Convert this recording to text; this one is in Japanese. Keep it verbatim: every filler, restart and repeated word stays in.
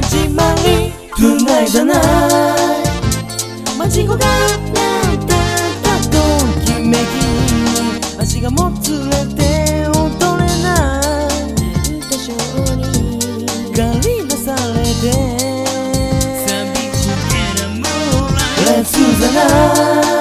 始まり Tonight じゃない間違がなんてたときめきに足がもつれて踊れない歌唱に駆り出されて寂しげなムーンライト Let's do the night